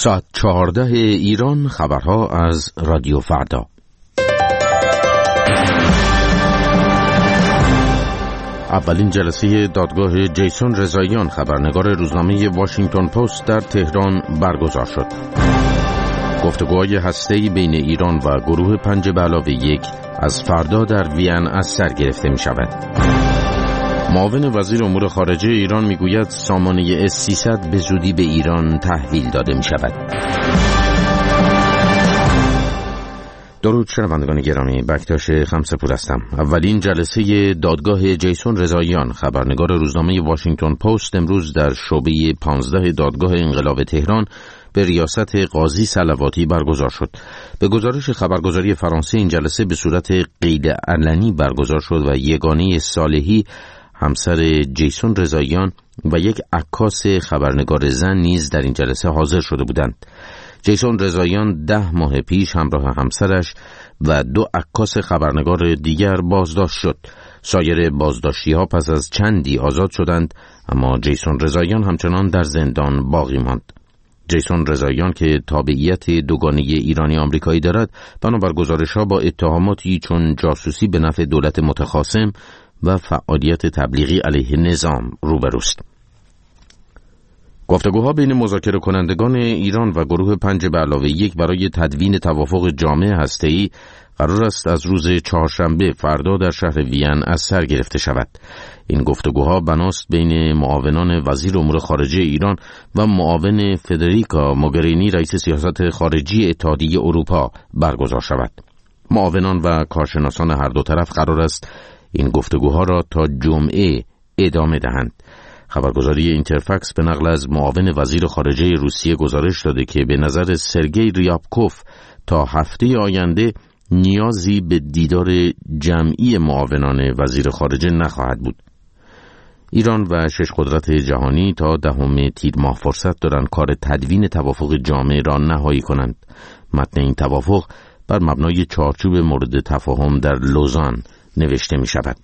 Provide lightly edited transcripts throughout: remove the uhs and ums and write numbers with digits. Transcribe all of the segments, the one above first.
ساعت 14 ایران، خبرها از رادیو فردا. اولین جلسه دادگاه جیسون رضاییان، خبرنگار روزنامه واشنگتن پست، در تهران برگزار شد. گفتگوهای هسته‌ای بین ایران و گروه 5+1 از فردا در وین از سر گرفته می شود. معاون وزیر امور خارجه ایران میگوید سامانه S-300 به زودی به ایران تحویل داده می شود. درود شنوندگان گرامی، بکتاش خمسه‌پور هستم. اولین جلسه دادگاه جیسون رضاییان، خبرنگار روزنامه واشنگتن پست، امروز در شعبه 15 دادگاه انقلاب تهران به ریاست قاضی صلواتی برگزار شد. به گزارش خبرگزاری فرانسه این جلسه به صورت غیر علنی برگزار شد و یگانه صالحی، همسر جیسون رضاییان، و یک عکاس خبرنگار زن نیز در این جلسه حاضر شده بودند. جیسون رضاییان 10 ماه پیش همراه همسرش و 2 عکاس خبرنگار دیگر بازداشت شد. سایر بازداشتی‌ها پس از چندی آزاد شدند، اما جیسون رضاییان همچنان در زندان باقی ماند. جیسون رضاییان که تابعیت دوگانه ایرانی آمریکایی دارد، بنابر گزارش‌ها با اتهاماتی چون جاسوسی به نفع دولت متخاصم و فعالیت تبلیغی علیه نظام روبروست. گفتگوها بین مذاکره کنندگان ایران و گروه 5+1 برای تدوین توافق جامع هسته‌ای قرار است از روز چهارشنبه فردا در شهر وین از سر گرفته شود. این گفتگوها بناست بین معاونان وزیر امور خارجه ایران و معاون فدریکا موگرینی رئیس سیاست خارجی اتحادیه اروپا برگزار شود. معاونان و کارشناسان هر دو طرف قرار است این گفتگوها را تا جمعه ادامه دهند. خبرگزاری اینترفکس به نقل از معاون وزیر خارجه روسیه گزارش داده که به نظر سرگئی ریابکوف تا هفته آینده نیازی به دیدار جمعی معاونان وزیر خارجه نخواهد بود. ایران و 6 قدرت جهانی تا 10 تیر ماه فرصت دارند کار تدوین توافق جامع را نهایی کنند. متن این توافق بر مبنای چارچوب مورد تفاهم در لوزان نوشته می شود.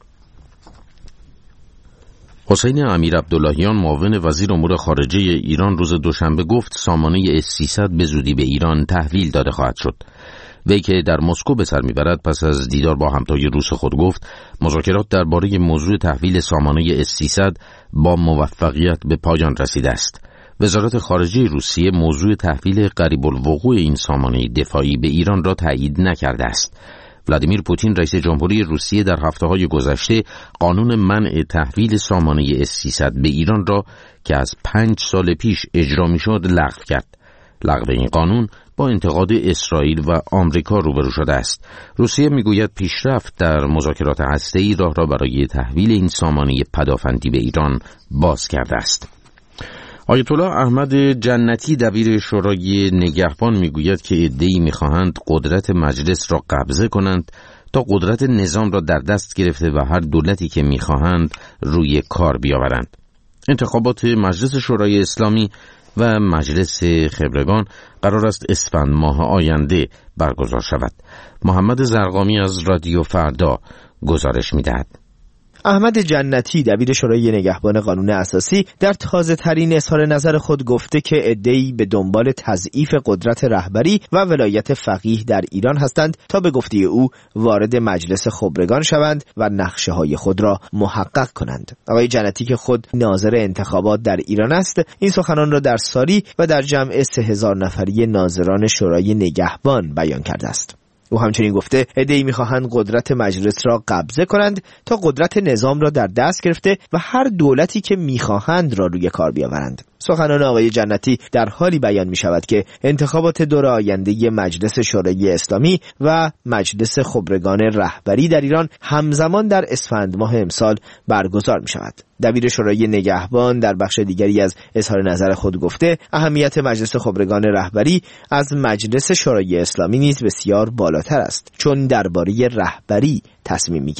حسین امیرعبداللهیان، معاون وزیر امور خارجه ایران، روز دوشنبه گفت سامانه S-300 به زودی به ایران تحویل داده خواهد شد. وی که در مسکو به سر میبرد پس از دیدار با همتای روس خود گفت مذاکرات درباره موضوع تحویل سامانه S-300 با موفقیت به پایان رسیده است. وزارت خارجه روسیه موضوع تحویل قریب الوقوع این سامانه دفاعی به ایران را تایید نکرده است. ولادیمیر پوتین رئیس جمهوری روسیه در هفته‌های گذشته قانون منع تحویل سامانه S-300 به ایران را که از 5 سال پیش اجرا می‌شد لغو کرد. لغو این قانون با انتقاد اسرائیل و آمریکا روبرو شده است. روسیه میگوید پیشرفت در مذاکرات هسته‌ای راه را برای تحویل این سامانه پدافندی به ایران باز کرده است. آیت الله احمد جنتی، دبیر شورای نگهبان، میگوید که عده‌ای میخواهند قدرت مجلس را قبضه کنند تا قدرت نظام را در دست گرفته و هر دولتی که میخواهند روی کار بیاورند. انتخابات مجلس شورای اسلامی و مجلس خبرگان قرار است اسفند ماه آینده برگزار شود. محمد زرقامی از رادیو فردا گزارش میدهد. احمد جنتی، دبیر شورای نگهبان قانون اساسی، در تازه ترین اظهار نظر خود گفته که عده‌ای به دنبال تضعیف قدرت رهبری و ولایت فقیه در ایران هستند تا به گفته او وارد مجلس خبرگان شوند و نقشه‌های خود را محقق کنند. آقای جنتی که خود ناظر انتخابات در ایران است، این سخنان را در ساری و در جمع 3000 نفری ناظران شورای نگهبان بیان کرده است. او همچنین گفته عده‌ای می‌خواهند قدرت مجلس را قبضه کنند تا قدرت نظام را در دست گرفته و هر دولتی که می‌خواهند را روی کار بیاورند. سخنان آقای جنتی در حالی بیان می‌شود که انتخابات دور آینده مجلس شورای اسلامی و مجلس خبرگان رهبری در ایران همزمان در اسفند ماه امسال برگزار می‌شود. دبیر شورای نگهبان در بخش دیگری از اظهار نظر خود گفته اهمیت مجلس خبرگان رهبری از مجلس شورای اسلامی نیز بسیار بالاتر است، چون درباره رهبری تصمیم می‌گیرد.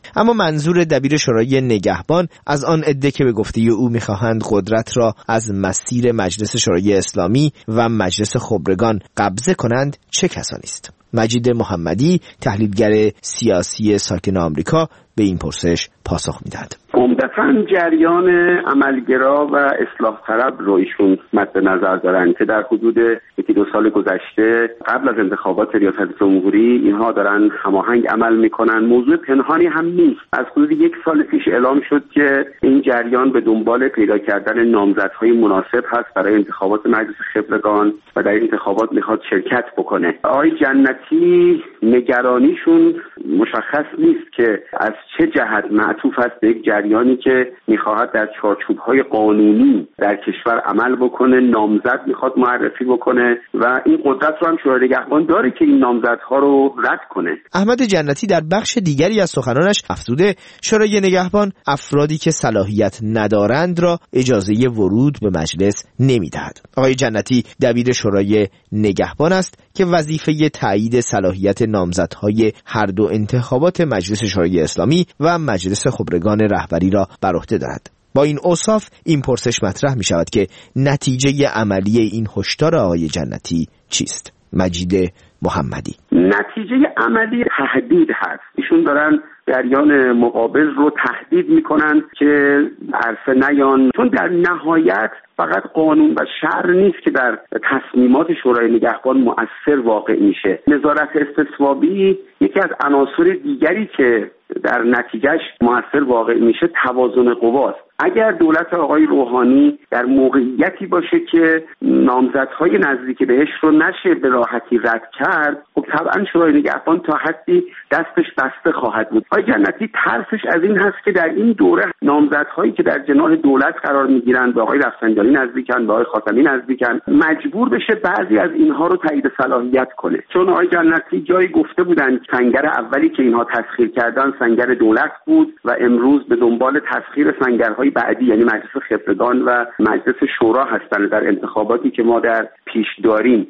اما منظور دبیر شورای نگهبان از آن عده که به گفته او می‌خواهند قدرت را از مسیر مجلس شورای اسلامی و مجلس خبرگان قبضه کنند چه کسانی است؟ مجید محمدی، تحلیلگر سیاسی ساکن آمریکا، به این پرسش پاسخ می‌دهد. عمدتاً جریان عملگرا و اصلاح طلب رو ایشون مد نظر دارن که در حدود 1-2 سال گذشته قبل از انتخابات ریاست جمهوری اینها دارن هماهنگ عمل میکنن. موضوع پنهانی هم نیست. از حدود 1 سال پیش اعلام شد که این جریان به دنبال پیدا کردن نامزدهای مناسب هست برای انتخابات مجلس خبرگان و در این انتخابات میخواد شرکت بکنه. آقای جنتی نگرانیشون مشخص نیست که از چه جهت معطوف است به یک جریانی که میخواهد در چارچوب‌های قانونی در کشور عمل بکنه، نامزد میخواد معرفی بکنه و این قدرت رو هم شورای نگهبان داره که این نامزدها رو رد کنه. احمد جنتی در بخش دیگری از سخنانش افزوده شورای نگهبان افرادی که صلاحیت ندارند را اجازه ورود به مجلس نمیدهد. آقای جنتی دبیر شورای نگهبان است که وظیفه تایید صلاحیت نامزدهای هر دو انتخابات مجلس شورای اسلامی و مجلس خبرگان رهبری را بر عهده دارد. با این اوصاف این پرسش مطرح می شود که نتیجه عملی این هشدار آقای جنتی چیست؟ مجید محمدی: نتیجه عملی تهدید هست. ایشون دارن جریان مقابل رو تهدید میکنن که عرصه نیان، چون در نهایت فقط قانون و شرع نیست که در تصمیمات شورای نگهبان مؤثر واقع میشه. نظارت استصوابی یکی از عناصر دیگری که در نتیجهش مؤثر واقع میشه توازن قواست. اگر دولت آقای روحانی در موقعیتی باشه که نامزدهای نزدیک بهش رو نشه به راحتی رد کرد، خب طبعا شورای نگهبان تا حدی دستش بسته خواهد بود. آقای جنتی ترسش از این هست که در این دوره نامزدهایی که در جناح دولت قرار میگیرند، به آقای رفسنجانی نزدیکن، به آقای خاتمی نزدیکن، مجبور بشه بعضی از اینها رو تایید صلاحیت کنه. چون آقای جنتی جایی گفته بودن سنگر اولی که اینها تسخیر کردن سنگر دولت بود و امروز به دنبال تسخیر سنگرهای بعدی یعنی مجلس خبرگان و مجلس شورا هستند در انتخاباتی که ما در پیش داریم.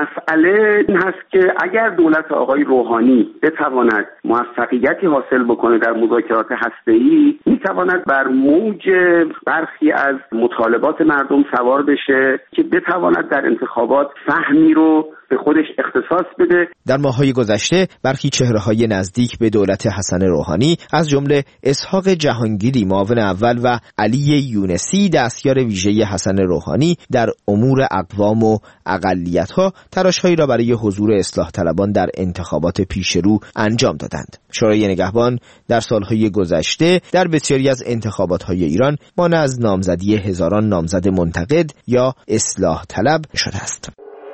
مسئله این هست که اگر دولت آقای روحانی بتواند موفقیتی حاصل بکنه در مذاکرات هسته‌ای، میتواند بر موج برخی از مطالبات مردم سوار بشه که بتواند در انتخابات فهمی رو به خودش اختصاص بده. در ماه‌های گذشته برخی چهره‌های نزدیک به دولت حسن روحانی از جمله اسحاق جهانگیری معاون اول و علی یونسی دستیار ویژه حسن روحانی در امور اقوام و اقلیت‌ها تلاش‌هایی را برای حضور اصلاح طلبان در انتخابات پیشرو انجام دادند. شورای نگهبان در سال‌های گذشته در بسیاری از انتخابات‌های ایران مانع از نامزدی هزاران نامزد منتقد یا اصلاح طلب شده است.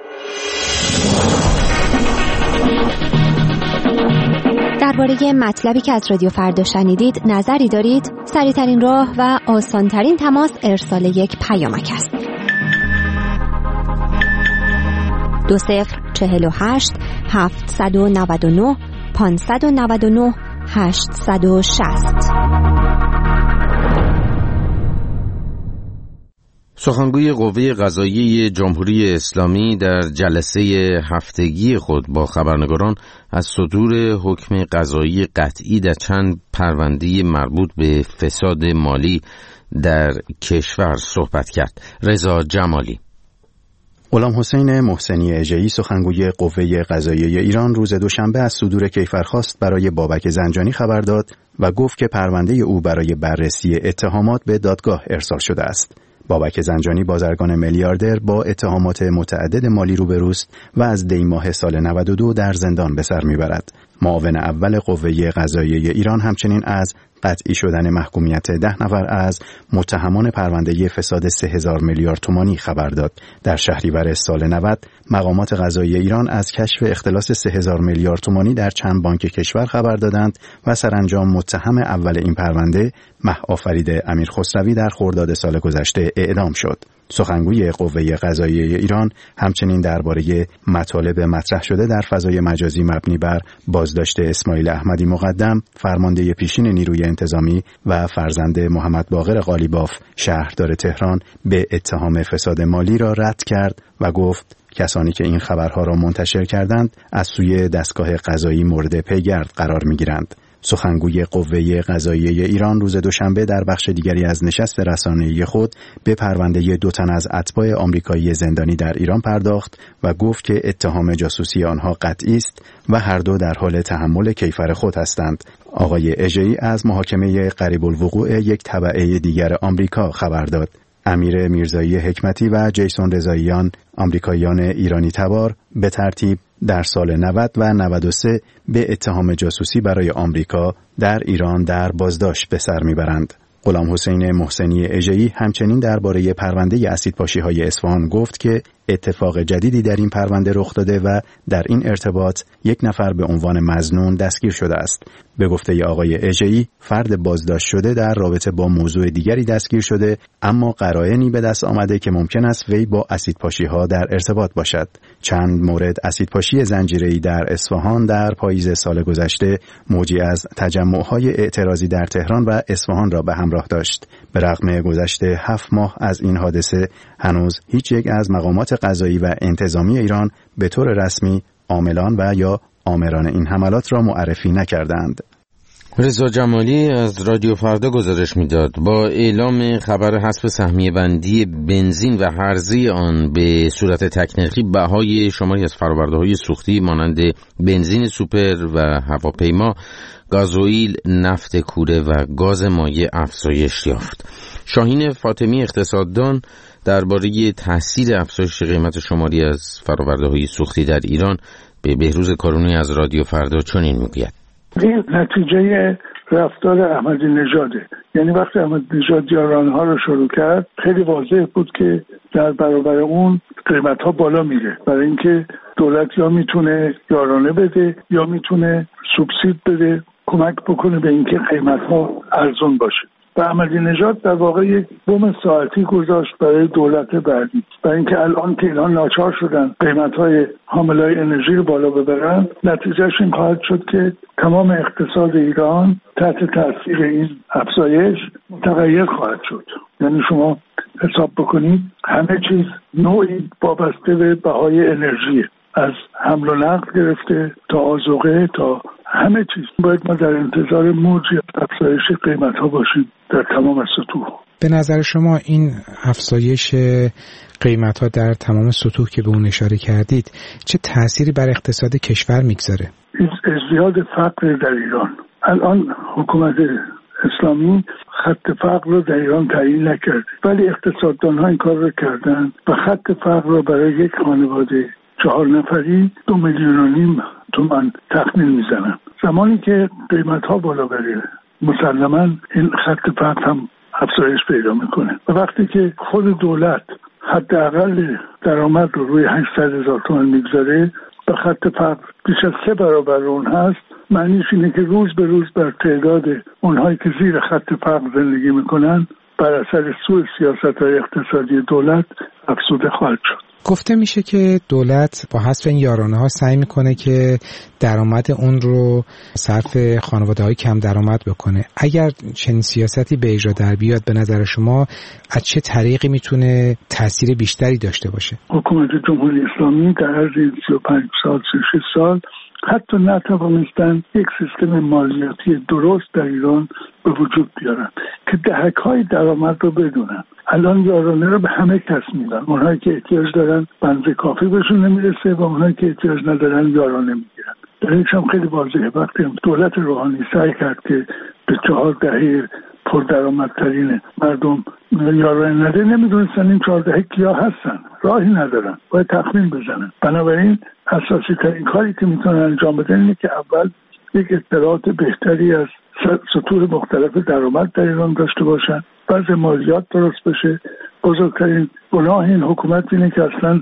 درباره مطلبی که از رادیو فردا شنیدید نظری دارید؟ سریع‌ترین راه و آسان‌ترین تماس ارسال یک پیامک است. 2048 799 599 860. سخنگوی قوه قضاییه جمهوری اسلامی در جلسه هفتگی خود با خبرنگاران از صدور حکم قضایی قطعی در چند پرونده مربوط به فساد مالی در کشور صحبت کرد. رضا جمالی: غلام حسین محسنی اژه‌ای سخنگوی قوه قضاییه ایران روز دوشنبه از صدور کیفرخواست برای بابک زنجانی خبر داد و گفت که پرونده او برای بررسی اتهامات به دادگاه ارسال شده است. بابک زنجانی بازرگان میلیاردر با اتهامات متعدد مالی روبروست و از دی ماه سال 92 در زندان به سر میبرد. معاون اول قوه قضاییه ایران همچنین از قطعی شدن محکومیت 10 نفر از متهمان پرونده فساد 3000 میلیارد تومانی خبر داد. در شهریور سال 90 مقامات قضایی ایران از کشف اختلاس 3000 میلیارد تومانی در چند بانک کشور خبر دادند و سرانجام متهم اول این پرونده مه‌آفرید امیرخسروی در خرداد سال گذشته اعدام شد. سخنگوی قوه قضاییه ایران همچنین درباره مطالب مطرح شده در فضای مجازی مبنی بر بازداشت اسماعیل احمدی مقدم، فرمانده پیشین نیروی انتظامی و فرزند محمد باقر قالیباف شهردار تهران به اتهام فساد مالی را رد کرد و گفت کسانی که این خبرها را منتشر کردند از سوی دستگاه قضایی مورد پیگرد قرار می‌گیرند. سخنگوی قوه قضاییه ایران روز دوشنبه در بخش دیگری از نشست رسانه‌ای خود به پرونده 2 تن از اتباع آمریکایی زندانی در ایران پرداخت و گفت که اتهام جاسوسی آنها قطعی است و هر دو در حال تحمل کیفر خود هستند. آقای اژه‌ای از محاکمه قریب الوقوع یک تبعه دیگر آمریکا خبر داد. امیر میرزایی حکمتی و جیسون رضاییان، آمریکاییان ایرانی تبار، به ترتیب در سال 90 و 93 به اتهام جاسوسی برای آمریکا در ایران در بازداشت به سر میبرند. غلام حسین محسنی اژه‌ای همچنین درباره پرونده اسیدپاشی‌های اصفهان گفت که اتفاق جدیدی در این پرونده رخ داده و در این ارتباط 1 نفر به عنوان مظنون دستگیر شده است. به گفته آقای اژه‌ای، فرد بازداشت شده در رابطه با موضوع دیگری دستگیر شده، اما قرائنی به دست آمده که ممکن است وی با اسیدپاشی‌ها در ارتباط باشد. چند مورد اسیدپاشی زنجیره‌ای در اصفهان در پاییز سال گذشته موجی از تجمع‌های اعتراضی در تهران و اصفهان را به همراه داشت. به رغم گذشته 7 ماه از این حادثه، هنوز هیچ یک از مقامات قضایی و انتظامی ایران به طور رسمی عاملان و یا آمران این حملات را معرفی نکردند. رضا جمالی از رادیو فردا گزارش میداد با اعلام خبر حذف سهمیه بندی بنزین و هرزه آن به صورت تکنرخی، بهای شماری از فرآورده‌های سوختی مانند بنزین سوپر و هواپیما، گازوئیل، نفت کوره و گاز مایع افزایش یافت. شاهین فاطمی اقتصاددان درباره تاثیر افزایش قیمت شماری از فرآورده‌های سوختی در ایران به بهروز کارونی از رادیو فردا چنین میگوید: این نتیجه رفتار احمدی نژاده. یعنی وقتی احمدی نژاد یارانه‌ها رو شروع کرد، خیلی واضح بود که در برابر اون قیمت‌ها بالا میره، برای اینکه دولت یا میتونه یارانه بده یا میتونه سوبسید بده، کمک بکنه به اینکه قیمت‌ها ارزون باشه. و احمدی نژاد در واقع یک بم ساعتی گذاشت برای دولت بعدی، برای اینکه الان که اینها ناچار شدن قیمت‌های حاملای انرژی رو بالا ببرن، نتیجهش این خواهد شد که تمام اقتصاد ایران تحت تاثیر این افزایش متغیر خواهد شد. یعنی شما حساب بکنید همه چیز نوعی وابسته به بهای انرژی، از حمل و نقل گرفته تا آذوقه تا همه چیز. باید ما در انتظار موجی افزایش قیمت ها باشیم در تمام سطوح. به نظر شما این افزایش قیمت ها در تمام سطوح که به اون اشاره کردید چه تأثیری بر اقتصاد کشور میگذاره؟ ازدیاد فقر در ایران. الان حکومت اسلامی خط فقر رو در ایران تعیین نکرده، ولی اقتصاددان ها این کار رو کردن و خط فقر رو برای یک خانواده 4 نفری 2.5 میلیون تومان تخمین میزنن. زمانی که قیمت ها بالا بره مسلما این خط فقر هم افزایش پیدا میکنه و وقتی که خود دولت حداقل درآمد رو روی 800,000 تومان میگذاره و خط فقر بیش از 3 برابر اون هست، معنیش اینه که روز به روز بر تعداد اونهایی که زیر خط فقر زندگی میکنن بر اثر سوء سیاست‌های اقتصادی دولت افزوده خواهد شد. گفته میشه که دولت با حذف این یارانه‌ها سعی میکنه که درآمد اون رو صرف خانواده‌های کم درآمد بکنه. اگر چنین سیاستی به اجرا در بیاد، به نظر شما از چه طریقی میتونه تاثیر بیشتری داشته باشه؟ حکومت جمهوری اسلامی در عرض 35 سال 36 سال حتی نتوانستن یک سیستم مالیاتی درست در ایران به وجود بیارن که دهک‌های درآمد رو بدونن. الان یارانه رو به همه کس میدن، اونهایی که احتیاج دارن بنزه کافی بهشون نمیرسه و اونهایی که احتیاج ندارن یارانه میگیرن. درش هم خیلی واضحه. وقتی دولت روحانی سعی کرد که به 4 دهه پردرآمدترین مردم یارانه نده، نمیدونستن این 4 دهه کیا هستن، راهی ندارن، باید تخمین بزنن. بنابراین اساسی ترین کاری که میتونن انجام بدن اینه که اول یک اطلاعات بهتری از سطوح مختلف درآمد در ایران داشته باشن، وضع مالیات درست بشه. بزرگترین گناه این حکومت اینه که اصلا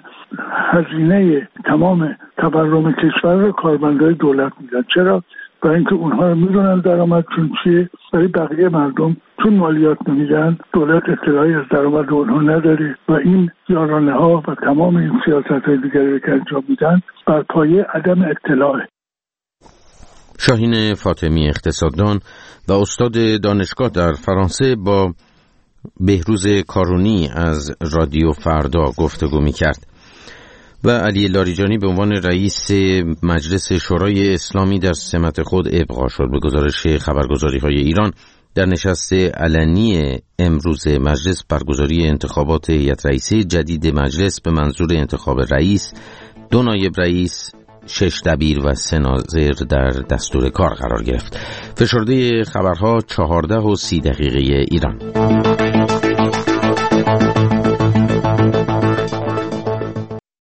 هزینه تمام تورم کشور رو کارمندای دولت میدن. چرا؟ برای اینکه اونها رو میدونن درآمدشون چیه، برای بقیه مردم چون مالیات نمیدن دولت اطلاعی از درآمد اونها نداره و این یارانه ها و تمام این سیاست های دیگری که انجام میدن بر پایه عدم اطلاعه. شاهین فاطمی اقتصاددان و استاد دانشگاه در فرانسه با بهروز کارونی از رادیو فردا گفتگو می‌کرد. و علی لاریجانی به عنوان رئیس مجلس شورای اسلامی در سمت خود ابقا شد. به گزارش خبرگزاری‌های ایران در نشست علنی امروز مجلس برگزاری انتخابات هیئت رئیسه جدید مجلس به منظور انتخاب رئیس، 2 نایب رئیس، 6 دبیر و 3 ناظر در دستور کار قرار گرفت. فشرده خبرها 14:30 ایران.